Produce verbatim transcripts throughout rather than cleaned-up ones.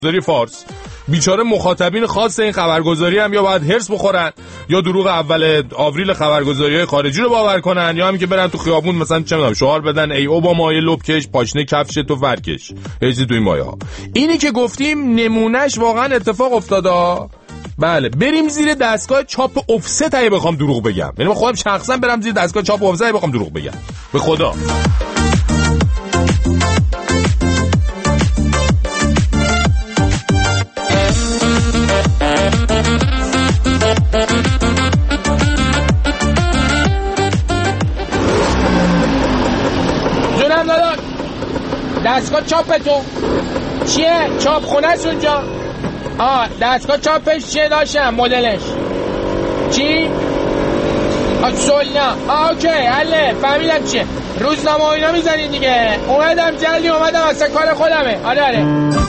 خبرگزاری فارس. بیچاره مخاطبین خاص این خبرگزاری هم یا باید هرس بخورن یا دروغ اول آوریل خبرگزاری‌های خارجی رو باور کنن، یا هم که برن تو خیابون مثلا چه می‌دونم شعار بدن ای اوباما یه لبکش پاشنه کفش تو فرکش هیچی تو این مایه ها. اینی که گفتیم نمونهش واقعا اتفاق افتاده. بله بریم زیر دستگاه چاپ افست اگه بخوام دروغ بگم، یعنی من خودم شخصا برم زیر دستگاه چاپ افست اگه بخوام دروغ بگم به خدا. جونم داداش دستگاه چاپ تو چیه؟ چاپ خونه است اونجا؟ آه دستگاه چاپش چیه داشتم مدلش چی؟ آه سولنا. آه اوکی حله فهمیدم چیه. روزنامه اینا میزنین دیگه. اومدم جلدی اومدم اصلا کار خودمه. آره آره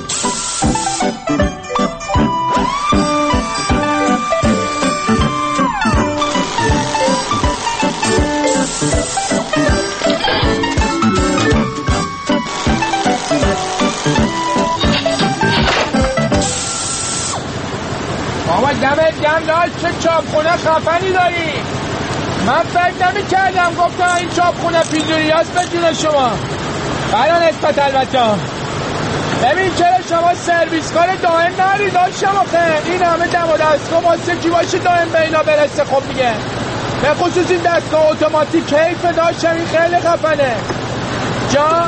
بابا دمت گرم داشت چه چاپخونه خفنی داری. من فکر نمی کردم گفتم این چاپخونه پیزوری هست به جون شما. برای نسبت البته ببین چرا شما سرویس کار دائم نری داشتم آخه این همه دم و دستگاه واسه کی باشه دائم به اینا برسه. خب دیگه به خصوص این دستگاه اتوماتیک کیف داشتم این خیلی خفنه. جا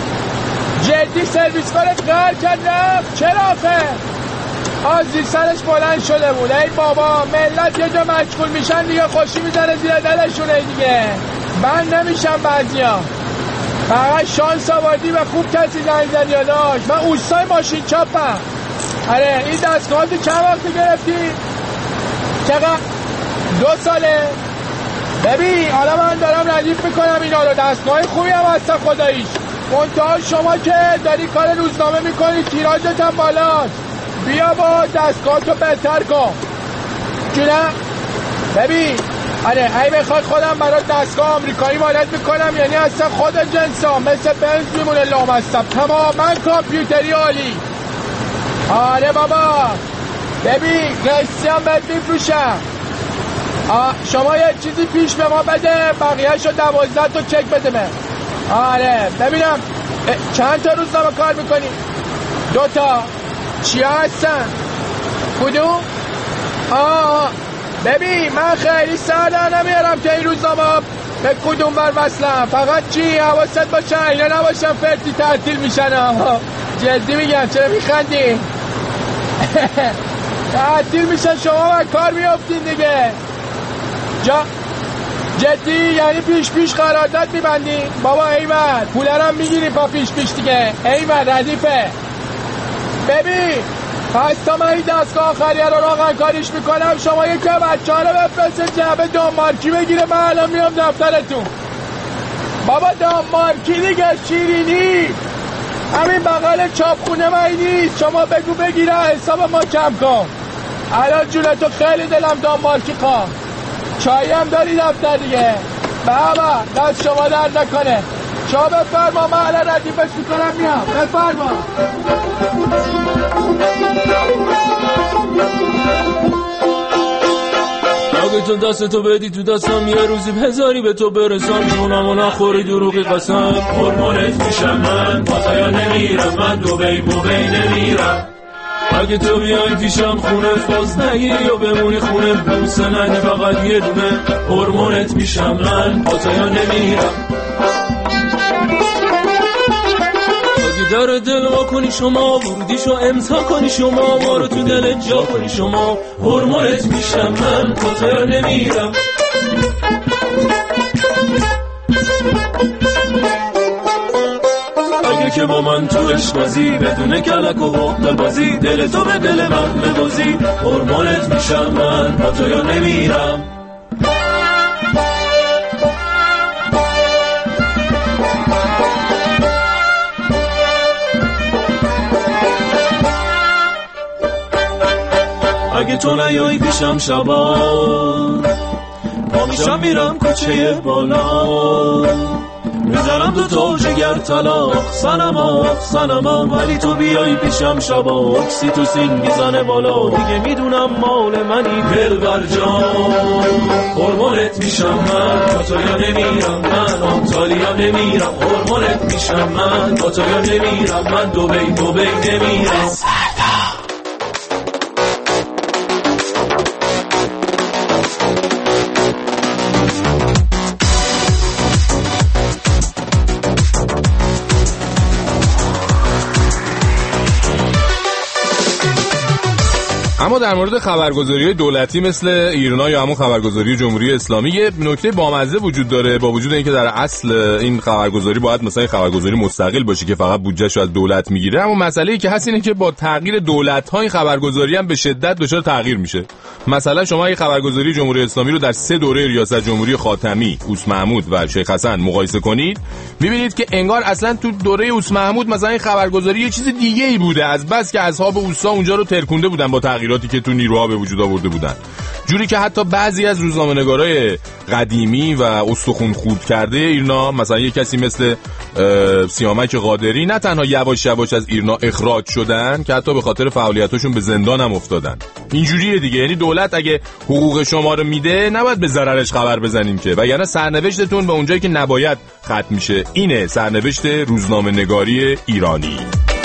جدی سرویس کارت قهر کرد رفت چرا آخه؟ آزی سرش بلند شده بود. ای بابا ملت یه جا مشغول میشن دیگه خوشی میزنه زیر دلشونه دیگه. من نمیشم بعضیا فقط شانس آوردی و خوب کسی زنگ زدی داشت. من اوستای ماشین چاپم. آره این دستگاه تو چند وقت گرفتی؟ چقدر؟ دو ساله؟ ببین حالا من دارم ردیف میکنم اینا رو. دستگاه خوبی هم هستن خداییش. منتها شما که داری کار روزنامه میکنی تیراژت هم بالاست. بیا با دستگاهتو بهتر کن جونم. ببین آره ای بخواد خودم برای دستگاه آمریکایی وارد میکنم یعنی اصلا خود جنسا مثل بنز میمونه لامصب تماما کامپیوتری عالی. آره بابا ببین قسطی هم بهت میفروشم. شما یه چیزی پیش به ما بده بقیهشو دوازده تا چک بده من. آره ببینم چند تا روزنامه کار میکنی؟ دوتا. چیا هستن؟ کدوم؟ آه ببین من خیلی سر در نمیارم که این روزنامه به کدوم بر وصلم. فقط چی حواست باشه اینا نباشم فرتی تعطیل میشن. جدی میگم چرا میخندی؟ تعطیل میشن شما و کار میافتین دیگه. جا جدی یعنی پیش پیش قرارداد میبندی؟ بابا ایمن پولرم میگیری پا پیش پیش دیگه. ایمن ردیفه. ببین پس تا من این دستگاه آخریه رو راقن کاریش میکنم شما یکی بچه ها رو بفرست جعبه دانمارکی بگیره. من الان میام دفترتون. بابا دانمارکی دیگه شیرینی همین بغل چاپخونه من نیست. شما بگو بگیره حساب ما کم کن. الان جونتو خیلی دلم دانمارکی خواه. چایی هم داری دفتر دیگه. بابا دست شما درد نکنه. شما بفرما من الان ردیفش میکنم میام. بفرما. اگه تو دستتو بدی تو دستم یه روزی هزاری به تو برسم جونم و نخوری دروغی قسم. هرمونت میشم من پاتایا نمیرم من دوبی موبی نمیرم. اگه تو بیای پیشم خونه فاز نگیری و بمونی خونه بوسه ندی فقط یه دونه. هرمونت میشم من پاتایا نمیرم. در دل وا کنی شما ورودیشو امضا کنی شما ما رو تو دل جا کنی شما. هرمونت میشم من پاتایا نمیرم. اگه که با من تو عشق بازی بدون کلک و حقل بازی دل تو به دل من ببازی. هرمونت میشم من پاتایا نمیرم. اگه تو نیایی پیشم شبا پا میشم میرم کوچه بالا. میزنم دو تا جگر طلاق سنما سنما ولی تو بیای پیشم شبا اکسیتوسین میزنه بالا دیگه میدونم مال منی دلبر جان هورمونت میشم من با تو یا نمیرم من آنتالیا نمیرم هورمونت میشم من با تو یا نمیرم من دوبی دوبی نمیرم اما در مورد خبرگزاری دولتی مثل ایرنا یا همون خبرگزاری جمهوری اسلامی یه نکته بامزه وجود داره، با وجود اینکه در اصل این خبرگزاری باید مثلا خبرگزاری مستقل باشه که فقط بودجه‌شو از دولت میگیره، اما مسئله‌ای که هست اینه که با تغییر دولت‌ها این خبرگزاری هم به شدت دچار تغییر میشه. مثلا شما این خبرگزاری جمهوری اسلامی رو در سه دوره ریاست جمهوری خاتمی، اوس محمود و شیخ حسن مقایسه کنید، می‌بینید که انگار اصلا تو دوره اوس محمود مثلا این خبرگزاری یه چیز دیگه‌ای بوده، از بس که اصحاب اوسا اونجا رو ترکونده بودن با تغییراتی که تو نیروها به وجود آورده بودن، جوری که حتی بعضی از روزنامه‌نگارای قدیمی و استخوان خورد کرده ایرنا، مثلا یه کسی مثل سیامک قادری، نه تنها یواش یواش از ایرنا اخراج شدن که حتی به خاطر فعالیتاشون به زندان هم افتادن. اینجوریه دیگه، یعنی دولت اگه حقوق شما رو میده نباید به ضررش خبر بزنیم که، وگرنه سرنوشتتون به اونجایی که نباید ختم میشه. اینه سرنوشت روزنامه‌نگاری ایرانی.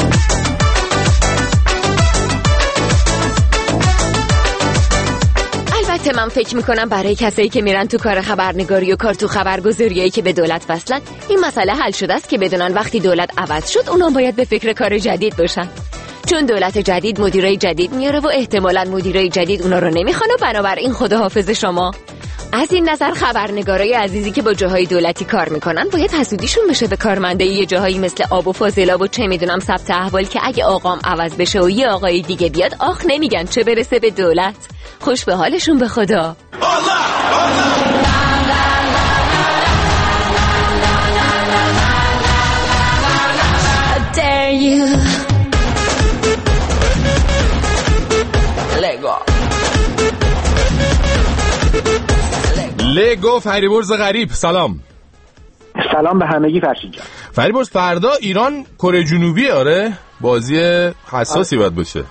البته من فکر میکنم برای کسایی که میرن تو کار خبرنگاری و کار تو خبرگزاریایی که به دولت وصلن این مسئله حل شده است که بدونن وقتی دولت عوض شد اونا باید به فکر کار جدید باشن، چون دولت جدید مدیرای جدید میاره و احتمالاً مدیرای جدید اونا رو نمیخوان و بنابراین خداحافظ شما. از این نظر خبرنگارای عزیزی که با جاهای دولتی کار میکنن باید حسودیشون بشه به کارمندای یه جاهایی مثل آب و فاضلاب و چه میدونم ثبت احوال که اگه آقام عوض بشه و یه آقای دیگه بیاد آخ نمیگن، چه برسه به دولت. خوش به حالشون به خدا. لگو فریبرز غریب، سلام. سلام به همگی فرشید جان. فریبرز فردا ایران کره جنوبی، آره بازی حساسی باید باشه.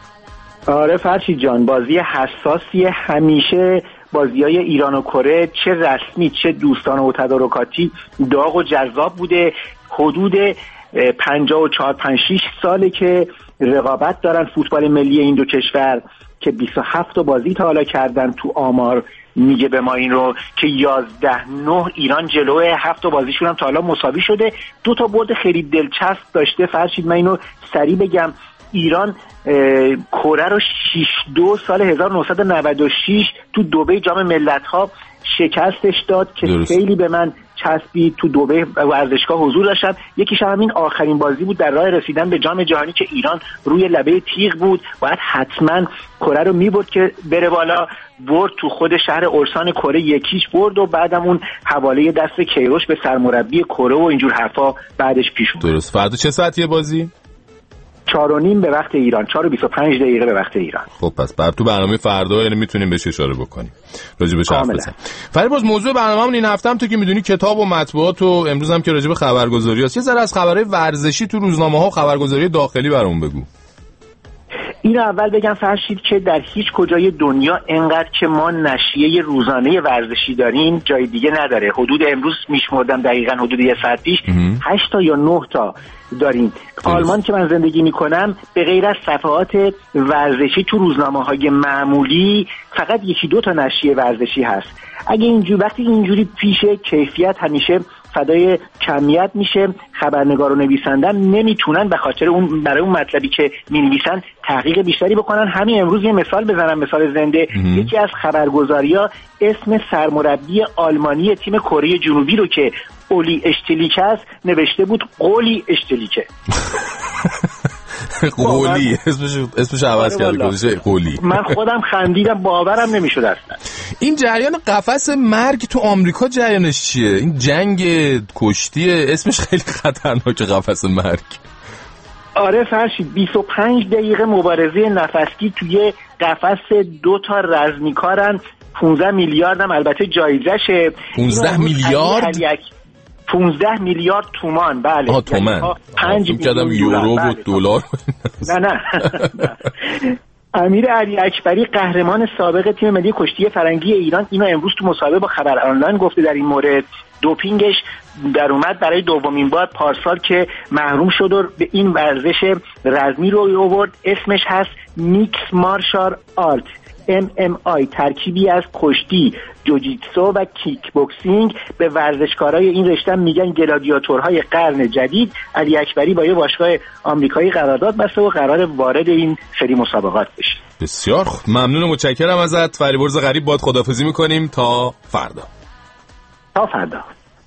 آره فرشید جان، بازی حساسی. همیشه بازی‌های ایران و کره چه رسمی چه دوستانه و تدارکاتی داغ و جذاب بوده. حدود پنجاه و چهار پنجاه و شش ساله که رقابت دارن فوتبال ملی این دو کشور که بیست و هفت تا بازی تا حالا کردن. تو آمار میگه به ما این رو که یازده نه ایران جلوه هفت تا بازیشون هم تا حالا مساوی شده. دو تا برد خیلی دلچسب داشته فرشید. من اینو سریع بگم، ایران کره رو شش دو سال هزار و نهصد و نود و شش تو دبی جام ملت‌ها شکستش داد که درست. خیلی به من چسبید. تو دبی ورزشگاه حضور داشتم. یکیش هم این آخرین بازی بود در راه رسیدن به جام جهانی که ایران روی لبه تیغ بود، باید حتما کره رو میبرد که بره بالا. برد تو خود شهر اورسان کره یکیش برد و بعدم اون حواله دست کیروش به سرمربی کره و اینجور حرفا بعدش پیش اومد. درست. فردا چه ساعتیه بازی؟ چهار و نیم به وقت ایران، چهار و بیست و پنج دقیقه به وقت ایران. خب پس بعد تو برنامه فردا یعنی میتونیم بهش اشاره بکنیم، راجع بهش حرف بزنیم. فریبرز موضوع برنامه‌مون این هفته‌ام تو که میدونی کتاب و مطبوعات و امروز هم که راجع به خبرگزاری است، یه ذره از خبرهای ورزشی تو روزنامه‌ها و خبرگزاری داخلی برامون بگو. اینو اول بگم فرشید که در هیچ کجای دنیا انقدر که ما نشریه روزانه ورزشی داریم جای دیگه نداره. حدود امروز میشمردم دقیقاً حدود یه ساعت پیش هشت تا یا نه تا داریم. آلمان که من زندگی میکنم به غیر از صفحات ورزشی تو روزنامه‌های معمولی فقط یکی دو تا نشریه ورزشی هست. اگه اینجوری وقتی اینجوری پیشه کیفیت همیشه فدای کمیت میشه. خبرنگار و نویسندن نمیتونن به خاطر اون برای اون مطلبی که مینویسن تحقیق بیشتری بکنن. همین امروز یه مثال بزنم، مثال زنده. یکی از خبرگزاری‌ها اسم سرمربی آلمانی تیم کره جنوبی رو که اولی اشتلیک است نوشته بود قولی اشتلیکه. قولی اسمش اسمش عوض کرده گذاشته قولی. من خودم خندیدم، باورم نمیشد اصلا. این جریان قفس مرگ تو آمریکا جریانش چیه؟ این جنگ کشتی اسمش خیلی خطرناکه، قفس مرگ. آره فرشید، بیست و پنج دقیقه مبارزه نفسگیر توی قفس دو تا رزمیکارن. پانزده میلیارد هم البته جایزشه. پانزده میلیارد؟ پانزده میلیارد تومان. بله آه تومان. پنج میلیارد یورو و دلار. نه نه امیر علی اکبری قهرمان سابق تیم ملی کشتی فرنگی ایران اینو امروز تو مصاحبه با خبر آنلاین گفته در این مورد. دوپینگش در اومد برای دومین بار پارسال که محروم شد و به این ورزش رزمی روی آورد. اسمش هست میکس مارشال آرت ام ام آی، ترکیبی از کشتی، جوجیتسو و کیک بوکسینگ. به ورزشکارای این رشته میگن گلادیاتورهای قرن جدید. علی اکبری با یه باشگاه آمریکایی قرارداد بسته و قرار وارد این سری مسابقات بشه. بسیار خوب، ممنون و متشکرم ازت. فریبرز غریب باد خداحافظی میکنیم تا فردا. تا فردا.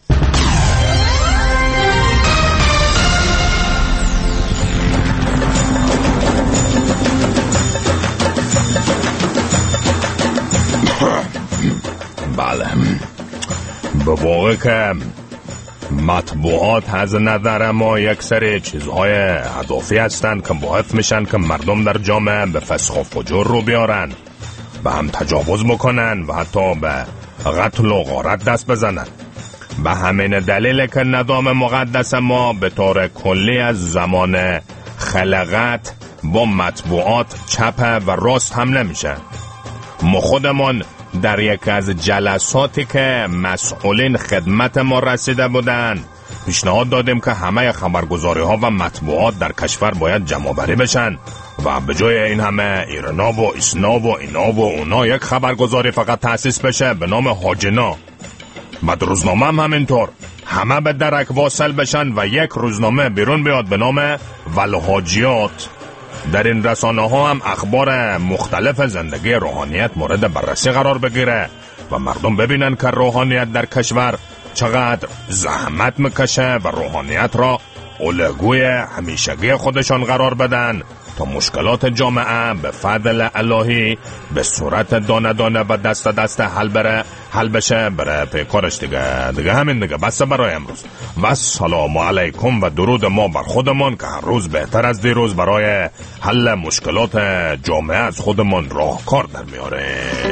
بله، به واقع که مطبوعات از نظر ما یک سری چیزهای اضافی هستند که باعث میشن که مردم در جامعه به فسق و فجور رو بیارن، به هم تجاوز بکنن و حتی به قتل و غارت دست بزنن. به همین دلیل که نظام مقدس ما به طور کلی از زمان خلقت با مطبوعات چپ و راست حمله میشه. ما خودمان در یک از جلساتی که مسئولین خدمت ما رسیده بودن پیشنهاد دادیم که همه خبرگزاری ها و مطبوعات در کشور باید جمع بری بشن و به جای این همه ایرنا و اسنا و اینا و اونا یک خبرگزاری فقط تأسیس بشه به نام حاجنا. بعد روزنامه هم همینطور، همه به درک واصل بشن و یک روزنامه بیرون بیاد به نام ولحاجیات. در این رسانه ها هم اخبار مختلف زندگی روحانیت مورد بررسی قرار بگیره و مردم ببینن که روحانیت در کشور چقدر زحمت میکشه و روحانیت را الگوی همیشگی خودشان قرار بدن تا مشکلات جامعه به فضل الهی به صورت دانه دانه و دست دست حل بره حل بشه بره پیکارش دیگه. دیگه همین دیگه بس برای امروز و سلام علیکم و درود ما بر خودمان که هر روز بهتر از دیروز برای حل مشکلات جامعه از خودمان راهکار در میاره.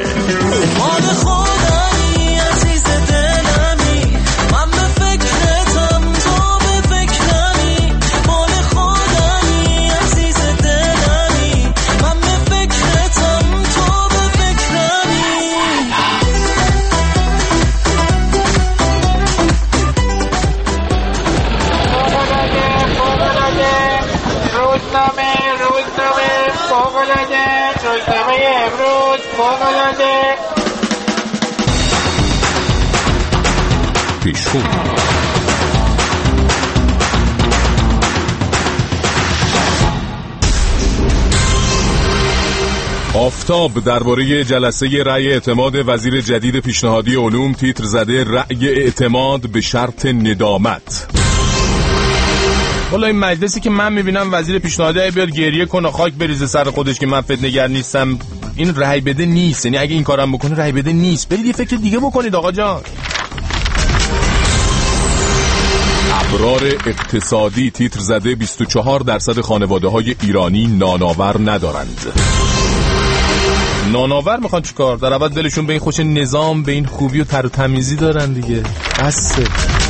پیشخون آفتاب درباره جلسه رأی اعتماد وزیر جدید پیشنهادی علوم تیتر زده رأی اعتماد به شرط ندامت. والا این مجلسی که من میبینم وزیر پیشنهادی بیاد گریه کنه خاک بریزه سر خودش که من فتنه‌گر نیستم، این رأی بده نیست. یعنی اگه این کارم بکنه رأی بده نیست. برید یه فکر دیگه بکنید آقا جان. ابرار اقتصادی تیتر زده بیست و چهار درصد خانواده‌های ایرانی نانآور ندارند. نانآور میخوان چیکار؟ در اول دلشون به این خوش نظام، به این خوبی و تر و تمیزی دارن دیگه. بسه.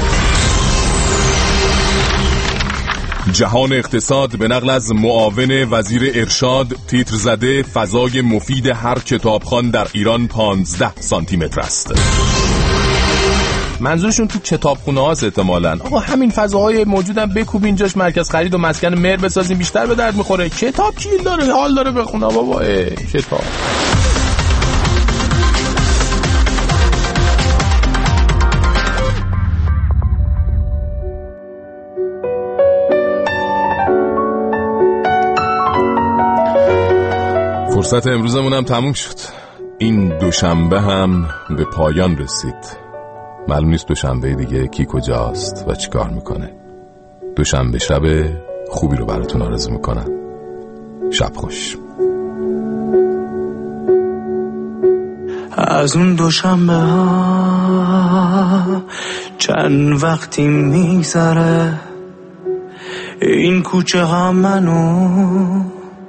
جهان اقتصاد به نقل از معاون وزیر ارشاد تیتر زده فضای مفید هر کتابخوان در ایران پانزده سانتی متر است. منظورشون تو کتابخونه هاست احتمالاً. آقا همین فضاهای موجودن بکوب اینجاش مرکز خرید و مسکن مهر بسازیم بیشتر به درد میخوره. کتاب کی داره حال داره بخونه بابا؟ کتاب فرصت امروزمون هم تموم شد. این دوشنبه هم به پایان رسید. معلوم نیست دوشنبه دیگه کی کجاست و چی کار میکنه. دوشنبه شب خوبی رو براتون آرزو میکنم. شب خوش. از اون دوشنبه ها چند وقتی میگذره، این کوچه ها منو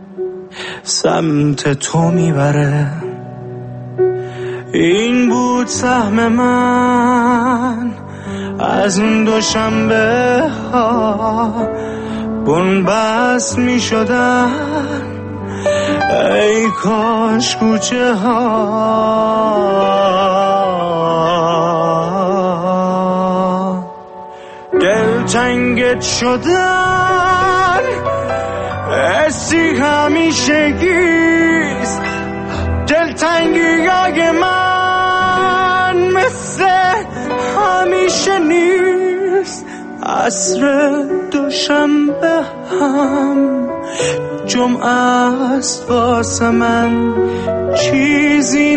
سمت تو میبره. این بود سهم من از اون دوشنبه ها بنبست می شدن ای کاش کوچه ها دلتنگت شدن حسی همیشگیست دلتنگی های من مثل همیشه نیست عصر دوشنبه هم جمعه است واسه من چیزی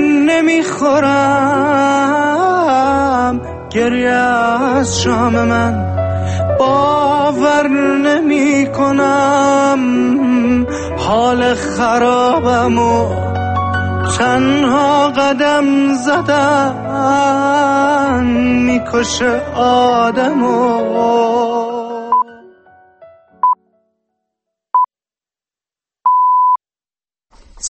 نمیخورم گریه از شام من باور نمی کنم حال خرابم و تنها قدم زدن میکشه آدمو